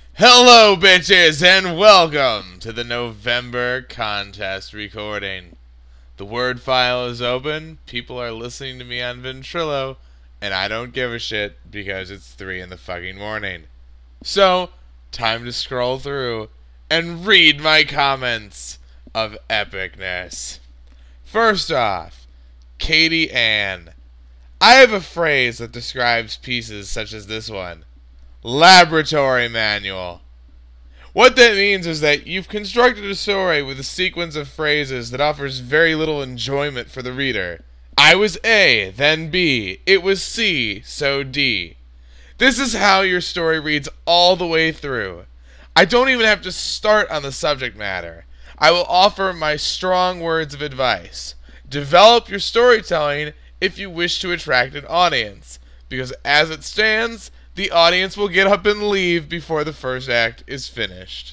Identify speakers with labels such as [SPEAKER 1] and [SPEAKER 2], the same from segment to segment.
[SPEAKER 1] Hello, bitches, and welcome to the November contest recording. The word file is open, people are listening to me on Ventrilo, and I don't give a shit because it's 3 in the fucking morning. So, time to scroll through and read my comments of epicness. First off, Katie Ann. I have a phrase that describes pieces such as this one. Laboratory manual. What that means is that you've constructed a story with a sequence of phrases that offers very little enjoyment for the reader. I was A, then B. It was C, so D. This is how your story reads all the way through. I don't even have to start on the subject matter. I will offer my strong words of advice. Develop your storytelling if you wish to attract an audience, because as it stands, the audience will get up and leave before the first act is finished.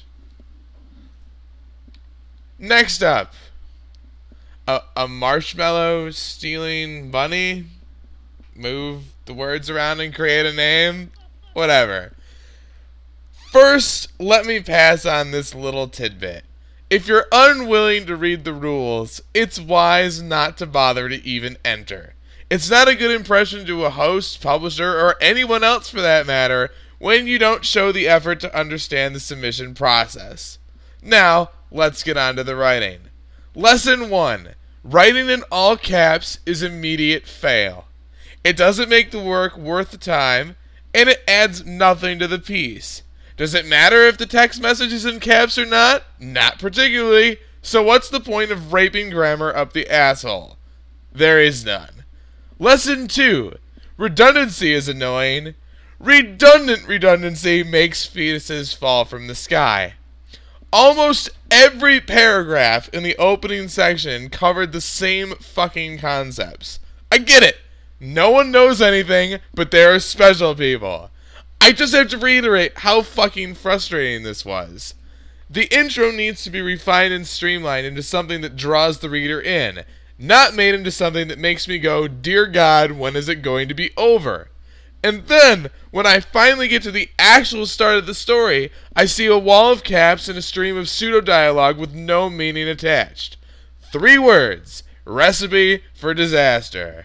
[SPEAKER 1] Next up, a marshmallow stealing bunny? Move the words around and create a name? Whatever. First, let me pass on this little tidbit. If you're unwilling to read the rules, it's wise not to bother to even enter. It's not a good impression to a host, publisher, or anyone else for that matter when you don't show the effort to understand the submission process. Now, let's get on to the writing. Lesson 1. Writing in all caps is immediate fail. It doesn't make the work worth the time, and it adds nothing to the piece. Does it matter if the text message is in caps or not? Not particularly. So what's the point of raping grammar up the asshole? There is none. Lesson 2. Redundancy is annoying. Redundant redundancy makes fetuses fall from the sky. Almost every paragraph in the opening section covered the same fucking concepts. I get it. No one knows anything, but there are special people. I just have to reiterate how fucking frustrating this was. The intro needs to be refined and streamlined into something that draws the reader in, not made into something that makes me go, dear God, when is it going to be over? And then, when I finally get to the actual start of the story, I see a wall of caps and a stream of pseudo-dialogue with no meaning attached. 3 words. Recipe for disaster.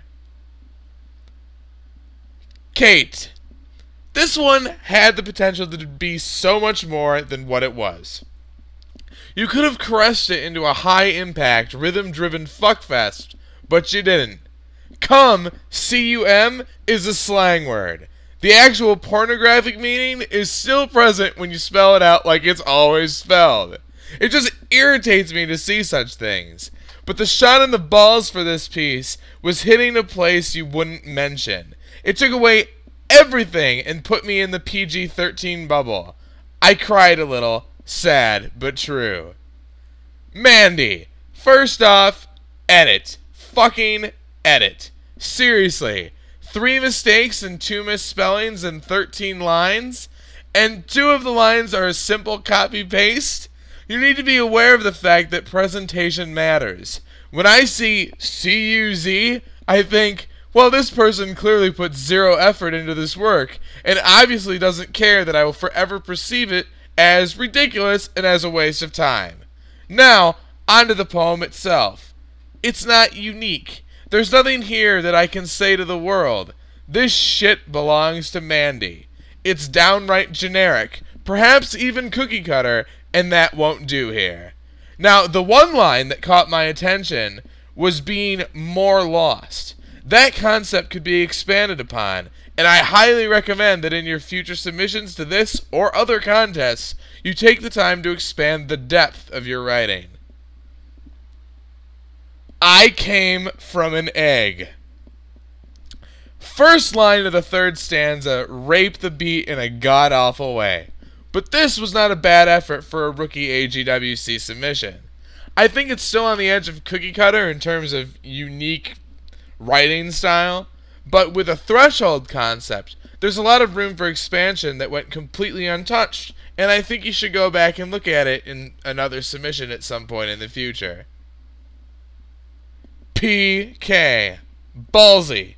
[SPEAKER 1] Kate. This one had the potential to be so much more than what it was. You could have caressed it into a high-impact, rhythm-driven fuckfest, but you didn't. Cum, C-U-M, is a slang word. The actual pornographic meaning is still present when you spell it out like it's always spelled. It just irritates me to see such things. But the shot in the balls for this piece was hitting a place you wouldn't mention. It took away everything and put me in the PG-13 bubble. I cried a little. Sad, but true. Mandy. First off, edit. Fucking edit. Seriously. 3 mistakes and 2 misspellings and 13 lines? And 2 of the lines are a simple copy-paste? You need to be aware of the fact that presentation matters. When I see C-U-Z, I think, well, this person clearly put 0 effort into this work, and obviously doesn't care that I will forever perceive it as ridiculous and as a waste of time. Now, onto the poem itself. It's not unique. There's nothing here that I can say to the world. This shit belongs to Mandy. It's downright generic, perhaps even cookie cutter, and that won't do here. Now, the one line that caught my attention was being more lost. That concept could be expanded upon, and I highly recommend that in your future submissions to this or other contests, you take the time to expand the depth of your writing. I came from an egg. First line of the 3rd stanza, rape the beat in a god-awful way. But this was not a bad effort for a rookie AGWC submission. I think it's still on the edge of cookie cutter in terms of unique writing style, but with a threshold concept, there's a lot of room for expansion that went completely untouched, and I think you should go back and look at it in another submission at some point in the future. PK. Ballsy.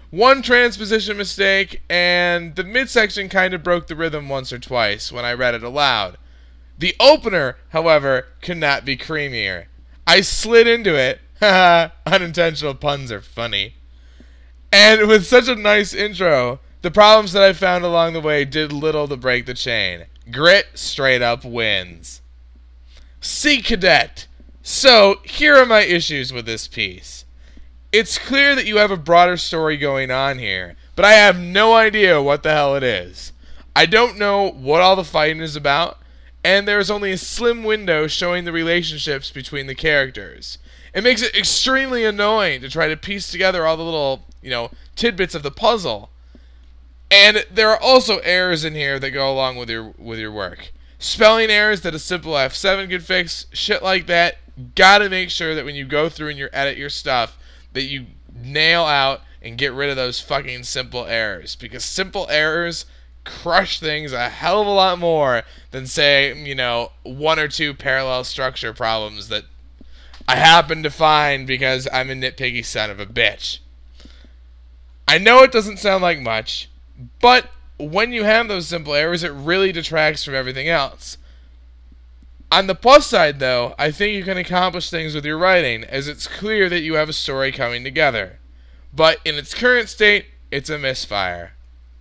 [SPEAKER 1] One transposition mistake, and the midsection kind of broke the rhythm once or twice when I read it aloud. The opener, however, could not be creamier. I slid into it. Haha, unintentional puns are funny. And with such a nice intro, the problems that I found along the way did little to break the chain. Grit straight up wins. Sea Cadet. So, here are my issues with this piece. It's clear that you have a broader story going on here, but I have no idea what the hell it is. I don't know what all the fighting is about, and there's only a slim window showing the relationships between the characters. It makes it extremely annoying to try to piece together all the little, tidbits of the puzzle. And there are also errors in here that go along with your work. Spelling errors that a simple F7 could fix, shit like that. Gotta make sure that when you go through and you edit your stuff, that you nail out and get rid of those fucking simple errors. Because simple errors crush things a hell of a lot more than, say, one or two parallel structure problems that I happen to find because I'm a nitpicky son of a bitch. I know it doesn't sound like much, but when you have those simple errors, it really detracts from everything else. On the plus side, though, I think you can accomplish things with your writing, as it's clear that you have a story coming together. But in its current state, it's a misfire.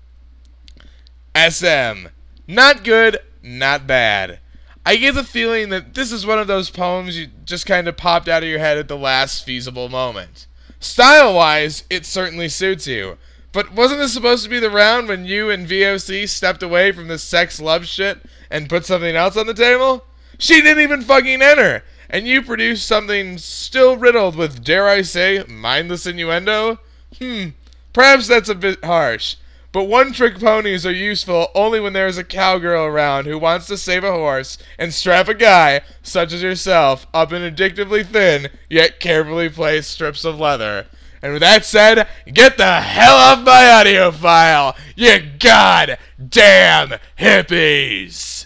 [SPEAKER 1] SM. Not good, not bad. I get the feeling that this is one of those poems you just kind of popped out of your head at the last feasible moment. Style-wise, it certainly suits you. But wasn't this supposed to be the round when you and VOC stepped away from this sex-love shit and put something else on the table? She didn't even fucking enter, and you produced something still riddled with, dare I say, mindless innuendo? Perhaps that's a bit harsh, but one-trick ponies are useful only when there is a cowgirl around who wants to save a horse and strap a guy, such as yourself, up in addictively thin, yet carefully placed strips of leather. And with that said, get the hell off my audio file, you goddamn hippies!